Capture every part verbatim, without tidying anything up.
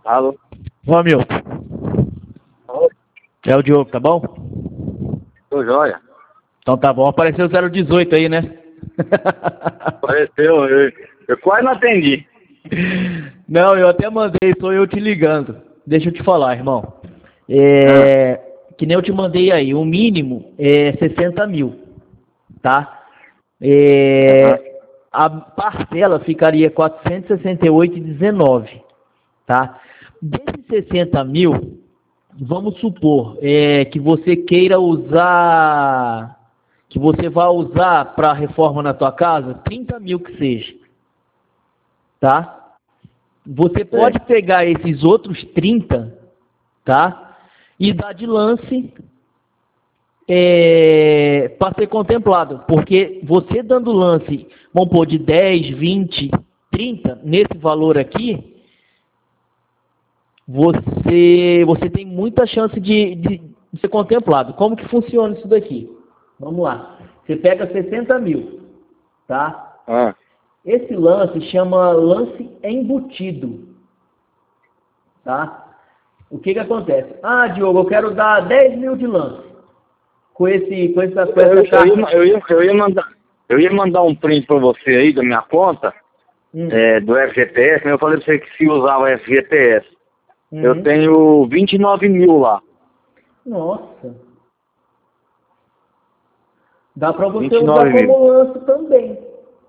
Alô? Ô, Hamilton. Alô? É o Diogo, tá bom? Tô joia. Então tá bom. Apareceu o zero dezoito aí, né? Apareceu, eu, eu quase não atendi. Não, eu até mandei, sou eu te ligando. Deixa eu te falar, irmão. Ah, É, que nem eu te mandei aí, o mínimo é sessenta mil, tá? aham, É, a parcela ficaria quatrocentos e sessenta e oito reais e dezenove centavos, tá? Desses sessenta mil, vamos supor é, que você queira usar, que você vai usar para reforma na tua casa, trinta mil que seja, tá? Você pode sei. pegar esses outros trinta, tá? E dar de lance é, para ser contemplado. Porque você dando lance, vamos pôr de dez, vinte, trinta, nesse valor aqui, você, você tem muita chance de, de, de ser contemplado. Como que funciona isso daqui? Vamos lá. Você pega sessenta mil, tá? Ah, Esse lance chama lance embutido, tá? O que que acontece? Ah, Diogo, eu quero dar dez mil de lance com, esse, com, essa, com eu, essa eu, carta. ia, eu, ia, eu, ia mandar, eu ia mandar um print pra você aí da minha conta, Hum. é, do F G T S, mas eu falei pra você que se usava F G T S. Eu Uhum. tenho vinte e nove mil lá. Nossa. Dá para você vinte e usar nove mil. como lance também.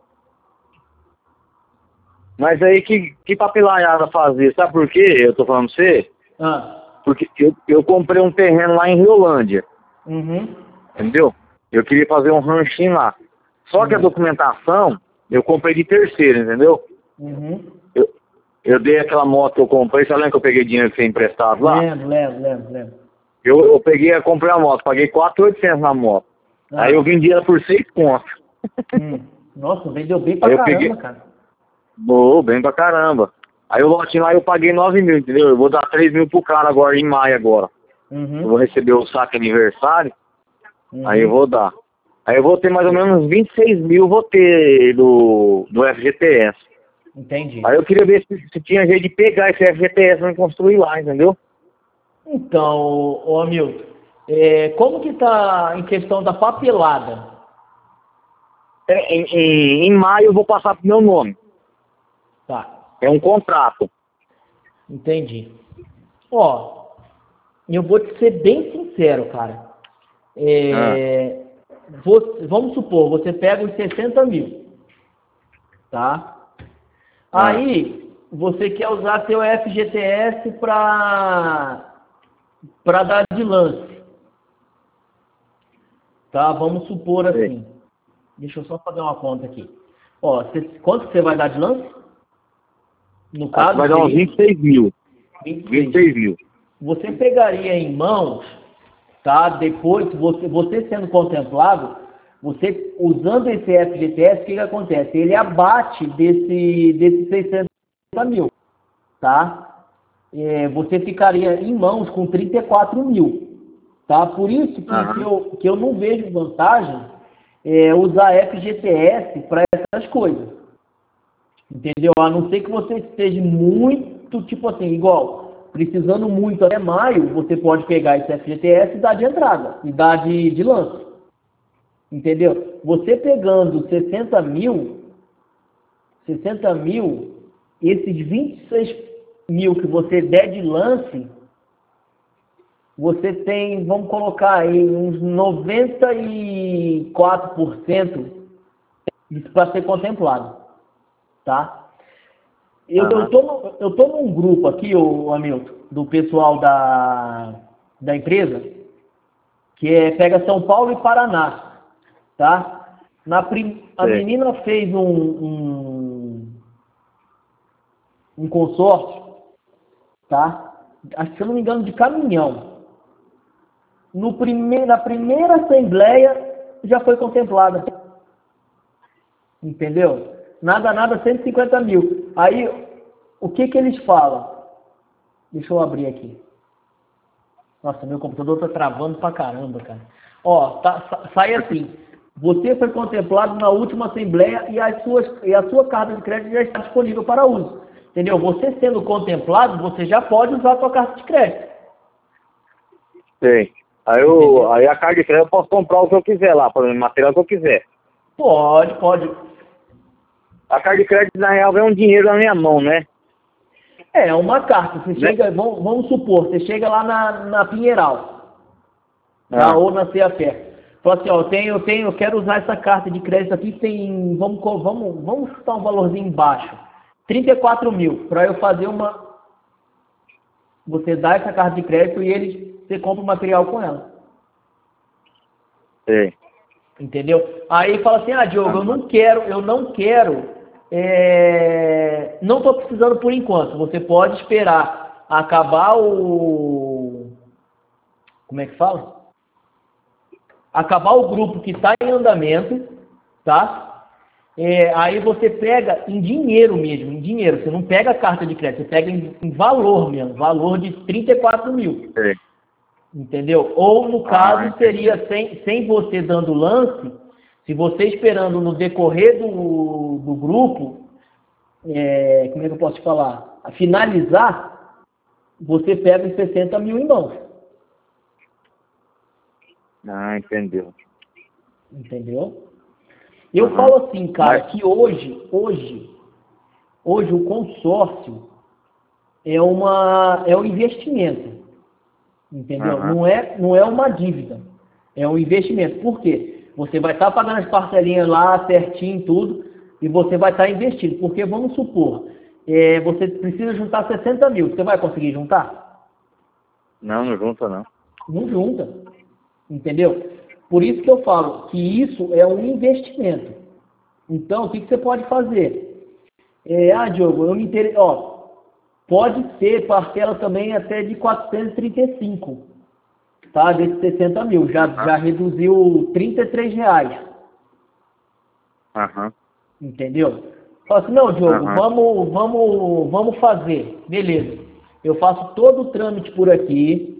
Mas aí que, que papelaiada fazer? Sabe por quê? Eu tô falando pra você? Ah. Porque eu, eu comprei um terreno lá em Riolândia, Uhum. entendeu? Eu queria fazer um ranchinho lá. Só que a Uhum. documentação eu comprei de terceiro, entendeu? Uhum. Eu, eu dei aquela moto que eu comprei, você lembra que eu peguei dinheiro que você emprestado lá? Lembro, lembro, lembro, lembro. Eu, eu peguei, eu comprei a moto, paguei quatro mil e oitocentos na moto. Aí eu Ah. vendi ela por seis contos. Hum. Nossa, vendeu bem Aí pra eu peguei, caramba, cara. boa, bem pra caramba. Aí o lotinho lá eu paguei nove mil, entendeu? Eu vou dar três mil pro cara agora, em maio agora. Eu Uhum. vou receber o saque aniversário, aí eu Uhum. vou dar. Aí eu vou ter mais ou menos uns vinte e seis mil, vou ter do, do F G T S. Entendi. Aí eu queria ver se, se tinha jeito de pegar esse F G T S e construir lá, entendeu? Então, ô Hamilton, é, como que tá em questão da papelada? É, Em, em, em maio eu vou passar pro meu nome. Tá, É um contrato. entendi. Ó, eu vou te ser bem sincero, cara. Ah, É, você- vamos supor, você pega os sessenta mil, tá? ah, Aí, você quer usar seu F G T S para para dar de lance, tá? Vamos supor sei. assim. Deixa eu só fazer uma conta aqui. Ó, cê, quanto que você vai dar de lance? No Acho que caso, vai dar uns seria vinte e seis mil. vinte e vinte e seis. seis mil. Você pegaria em mãos, tá? Depois, você, você sendo contemplado, você usando esse F G T S, o que, que acontece? Ele abate desse, desses seiscentos mil, tá? É, você ficaria em mãos com trinta e quatro mil, tá? Por isso que, que, Aham. eu, que eu não vejo vantagem é, usar F G T S para essas coisas. Entendeu? A não ser que você esteja muito, tipo assim, igual, precisando muito até maio, você pode pegar esse F G T S e dar de entrada, e dar de, de lance. Entendeu? Você pegando sessenta mil, sessenta mil, esses vinte e seis mil que você der de lance, você tem, vamos colocar aí, uns noventa e quatro por cento para ser contemplado, tá? Eu, eu, Aham. tô no, eu tô num grupo aqui, o Hamilton, do pessoal da, da empresa, que é, pega São Paulo e Paraná, tá? Na prim, a Sei. menina fez um, um, um consórcio, tá? Acho que, se eu não me engano, de caminhão. No prime, na primeira assembleia já foi contemplada, entendeu? Nada, nada, cento e cinquenta mil. Aí, o que que eles falam? Deixa eu abrir aqui. Nossa, meu computador tá travando pra caramba, cara. Ó, tá, sa- sai assim. Você foi contemplado na última assembleia e, as suas, e a sua carta de crédito já está disponível para uso. entendeu? Você sendo contemplado, você já pode usar a sua carta de crédito. Sim. Aí, eu, aí a carta de crédito eu posso comprar o que eu quiser lá, por exemplo, material que eu quiser. Pode, pode. A carta de crédito, na real, é um dinheiro na minha mão, né? É, uma carta. Você Né? chega, vamos, vamos supor, você chega lá na, na Pinheiral, tá? Ah. Ou na Ceafé. Fala assim, ó, eu tenho, eu tenho, eu quero usar essa carta de crédito aqui, tem, vamos, co- vamos, vamos chutar um valorzinho baixo. trinta e quatro mil, para eu fazer uma... Você dá essa carta de crédito e eles, você compra o material com ela. Sim. Entendeu? Aí fala assim, ah, Diogo, eu Aham. não quero, eu não quero, é, não estou precisando por enquanto. Você pode esperar acabar o... Como é que fala? Acabar o grupo que está em andamento, tá? É, aí você pega em dinheiro mesmo, em dinheiro. Você não pega a carta de crédito, você pega em, em valor mesmo, valor de trinta e quatro mil. Sim. Entendeu? Ou no Ah, caso entendi. seria sem, sem você dando lance, se você esperando no decorrer do, do grupo, é, como é que eu posso te falar? Finalizar, você pega os sessenta mil em mãos. Ah, entendeu. Entendeu? Eu Aham. falo assim, cara, Mas, que hoje, hoje, hoje o consórcio é uma é um investimento, entendeu? aham. Não é não é uma dívida, é um investimento. Por quê? Você vai estar pagando as parcelinhas lá certinho tudo e você vai estar investindo. Porque vamos supor, é, você precisa juntar sessenta mil, você vai conseguir juntar? Não, não junta não. Não junta, entendeu? Por isso que eu falo que isso é um investimento. Então, o que, que você pode fazer? É, ah, Diogo, eu me interesse. Ó, pode ser parcela também até de quatrocentos e trinta e cinco, tá? Desses sessenta mil. Já, Aham. já reduziu trinta e três reais, Aham. entendeu? Fala assim, não, Diogo, Aham. vamos, vamos, vamos fazer. Beleza. Eu faço todo o trâmite por aqui.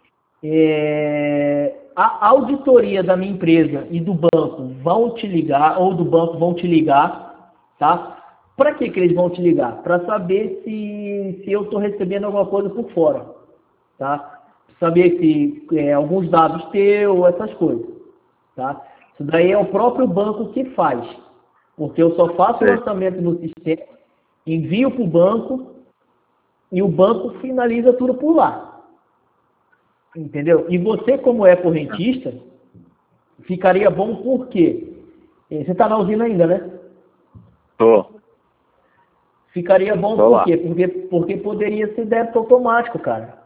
É, a auditoria da minha empresa e do banco vão te ligar, ou do banco vão te ligar, tá? Para que que eles vão te ligar? Para saber se, se eu estou recebendo alguma coisa por fora, tá? Saber se é, alguns dados teus, essas coisas, tá? Isso daí é o próprio banco que faz, porque eu só faço o Sim. lançamento no sistema, envio para o banco e o banco finaliza tudo por lá. Entendeu? E você, como é correntista, ficaria bom por quê? Eh, Você está na usina ainda, né? Tô. Ficaria bom Tô por lá. quê? Porque, porque poderia ser débito automático, cara.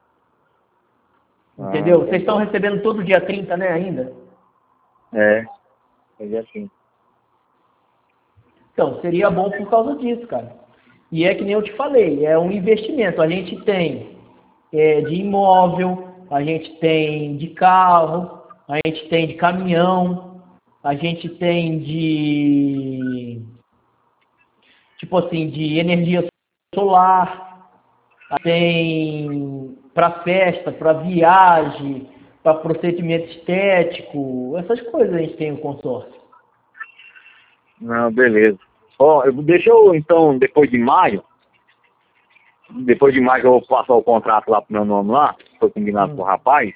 Ah, Entendeu? Vocês estão entendi. recebendo todo dia trinta, né, ainda? É. Entendi assim. Então, seria bom por causa disso, cara. E é que nem eu te falei, é um investimento. A gente tem é, de imóvel, a gente tem de carro, a gente tem de caminhão, a gente tem de, tipo assim, de energia solar, tem para festa, para viagem, para procedimento estético, essas coisas a gente tem o consórcio. Não, beleza. Ó, eu, deixa eu, então, depois de maio, depois de maio eu vou passar o contrato lá pro meu nome lá, foi combinado Hum. com o rapaz.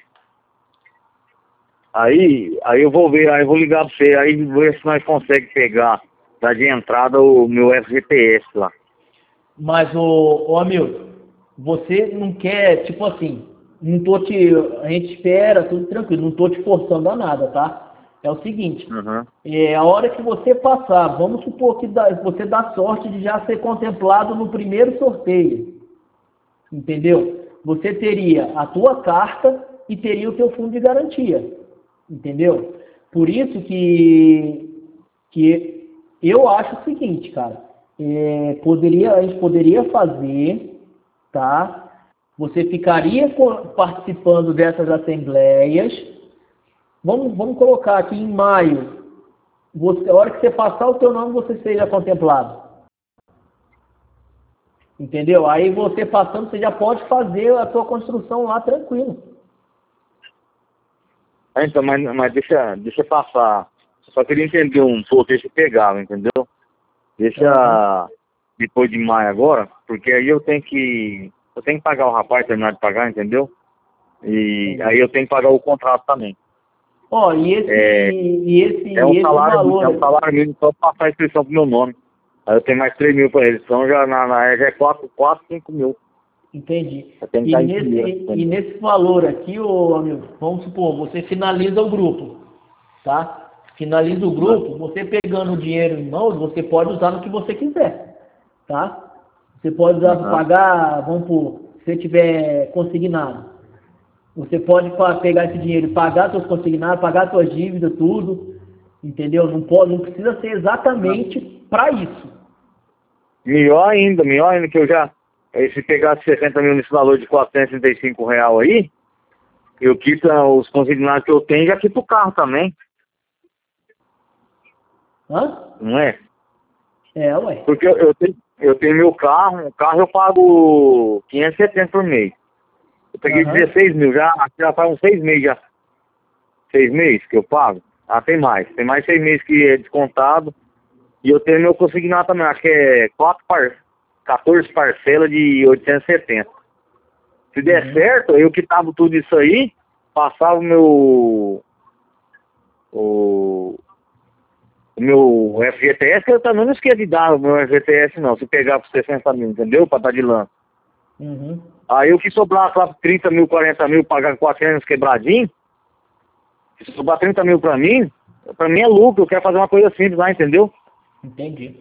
Aí, aí eu vou ver, aí eu vou ligar pra você, aí ver se nós conseguimos pegar, tá de entrada, o meu F G T S lá. Mas, ô, ô Hamilton, você não quer, tipo assim, não tô te, a gente espera, tudo tranquilo, não tô te forçando a nada, tá? É o seguinte, Uhum. é, a hora que você passar, vamos supor que dá, você dá sorte de já ser contemplado no primeiro sorteio, entendeu? Você teria a tua carta e teria o teu fundo de garantia, entendeu? Por isso que, que eu acho o seguinte, cara, é, poderia, a gente poderia fazer, tá? Você ficaria co- participando dessas assembleias. Vamos, vamos colocar aqui em maio, você, a hora que você passar o teu nome, você seja contemplado. Entendeu? Aí você passando, você já pode fazer a sua construção lá tranquilo. É, então, mas, mas deixa, deixa passar. Só queria entender um pouco, deixa eu pegar, entendeu? Aham. Deixa. depois de maio agora, porque aí eu tenho que. Eu tenho que pagar o rapaz, terminar de pagar, entendeu? E Entendi. aí eu tenho que pagar o contrato também. Ó, e esse, É, e esse, é um e esse salário, é um valor, salário mínimo só pra passar a inscrição pro meu nome. Aí eu tenho mais três mil pra eles. Então já, na, na, já é quatro, quatro, cinco mil. entendi. Eu tenho que E dar em nesse, primeira. e nesse valor aqui, ô amigo, vamos supor, você finaliza o grupo, tá? Finaliza o grupo, você pegando o dinheiro em mãos, você pode usar no que você quiser, tá? Você pode usar para Aham. pagar, vamos por, se você tiver consignado. Você pode pa- pegar esse dinheiro e pagar seus consignados, pagar suas dívidas, tudo, entendeu? Não pode, não precisa ser exatamente para isso. Melhor ainda, melhor ainda que eu já. Aí se pegasse sessenta mil nesse valor de quatrocentos e trinta e cinco real aí, eu quito ah, os consignados que eu tenho e já quito o carro também, Hã? não é? É, ué. Porque eu, eu tenho, eu tenho meu carro, o carro eu pago quinhentos e setenta por mês. Eu peguei Aham. dezesseis mil, já, já faz uns seis meses já. Seis meses que eu pago? Ah, tem mais. Tem mais seis meses que é descontado. E eu tenho meu consignado também, acho que é quatro par... quatorze parcelas de oitocentos e setenta. Se der Uhum. certo, eu quitava tudo isso aí, passava o meu. O, o meu F G T S, que eu também não esqueço de dar o meu F G T S não, se pegar por sessenta mil, entendeu? Pra estar de lã. Uhum. Aí o que sobrar lá trinta mil, quarenta mil, pagar quatrocentos quebradinho, se sobrar trinta mil pra mim, pra mim é lucro, eu quero fazer uma coisa simples lá, entendeu? Entendi.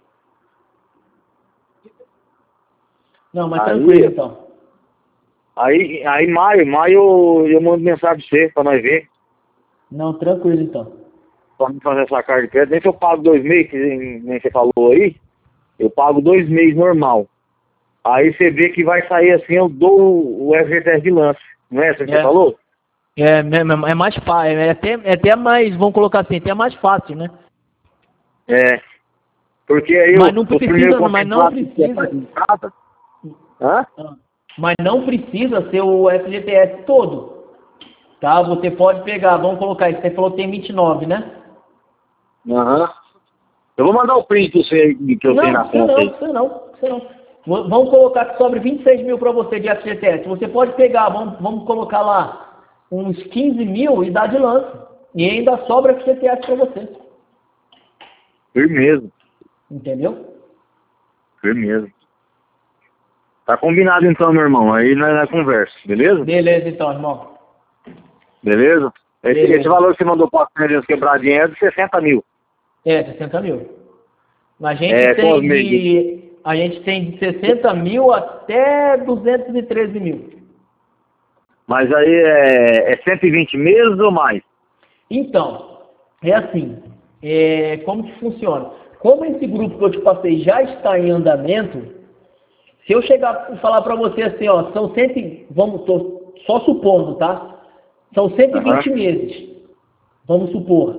Não, mas tranquilo Aí, então. aí, aí maio, maio eu, eu mando mensagem pra você, pra nós ver, Não, tranquilo então. pra me fazer essa carta de crédito. Nem se eu pago dois meses, que nem nem você falou aí, eu pago dois meses normal. Aí você vê que vai sair assim, eu dou o F G T S de lance. Não é assim que você É, falou? é, é mais fácil, é até, é até mais, vamos colocar assim, até mais fácil, né? É. Porque aí Mas eu, não os primeiros precisa, mas não contemplados que é precisa, parte de casa. Hã? ah, mas não precisa ser o F G T S todo, tá? Você pode pegar, vamos colocar isso, você falou que tem vinte e nove, né? Aham. Eu vou mandar o print que eu, sei, que eu tenho Não, na você conta não, aí. você não, você não. V- Vamos colocar que sobre vinte e seis mil para você de F G T S. Você pode pegar, vamos, vamos colocar lá uns quinze mil e dar de lance. E ainda sobra F G T S para você. Firmeza, Entendeu? firmeza. Tá combinado então, meu irmão. Aí nós, nós conversa, beleza? Beleza então, irmão. Beleza? Esse, esse Beleza. valor que você mandou para os quebradinhos é de sessenta mil. É, sessenta mil. A gente É, com os tem meses. de. A gente tem de sessenta mil até duzentos e treze mil. Mas aí é, é cento e vinte meses ou mais? Então, é assim, é, como que funciona? Como esse grupo que eu te passei já está em andamento, se eu chegar e falar para você assim, ó, são cem, vamos, tô só supondo, tá? São cento e Aham. vinte meses, vamos supor.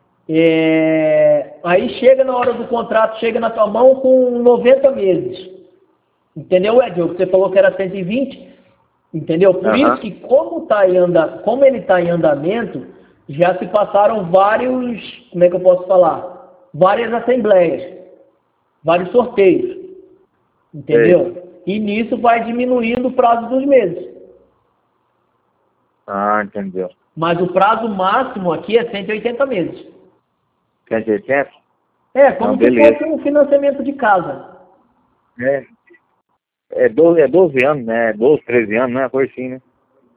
É, aí chega na hora do contrato, chega na tua mão com noventa meses. Entendeu, Edil? Você falou que era cento e vinte, entendeu? Por Aham. isso que como, tá em anda, como ele está em andamento, já se passaram vários, como é que eu posso falar? Várias assembleias, vários sorteios, Sei. entendeu? E nisso vai diminuindo o prazo dos meses. Ah, entendeu. Mas o prazo máximo aqui é cento e oitenta meses. cento e oitenta? É, Não, como se beleza. fosse um financiamento de casa. É, é, doze, é doze anos, né? doze, treze anos, né? Coisa assim, né?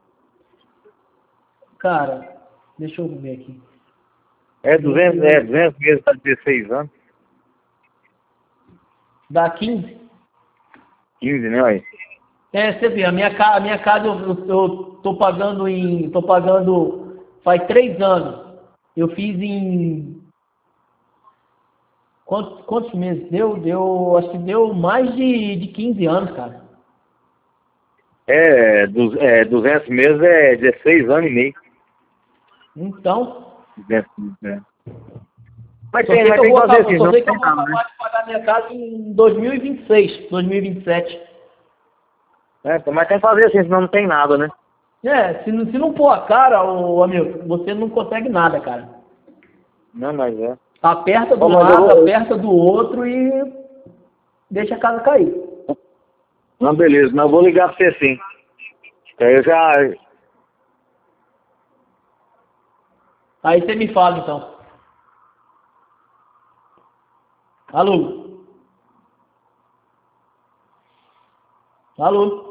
Cara, deixa eu ver aqui. É duzentos, é duzentos meses para dezesseis anos. Dá quinze. quinze, né? Aí. É, você vê, a minha, ca- a minha casa eu, eu, eu tô pagando em. tô pagando faz três anos. Eu fiz em. Quantos, quantos meses? Deu, deu. Acho que deu mais de, de quinze anos, cara. É, du, é, duzentos meses é dezesseis anos e meio. Então, duzentos meses, né? Mas só tem, sei que mas eu tem que vou fazer acabar, assim, só não sei que eu tem vou nada, né? acabar de pagar minha casa em dois mil e vinte e seis, dois mil e vinte e sete. É, mas tem que fazer assim, senão não tem nada, né? É, se, não- se não pôr a cara, ô, amigo, você não consegue nada, cara. Não, mas é. Aperta de Bom, um mas eu lado, vou. aperta do outro e deixa a casa cair. Não, beleza, mas eu vou ligar pra você sim. Aí eu já... Aí você me fala então. Alô? Alô?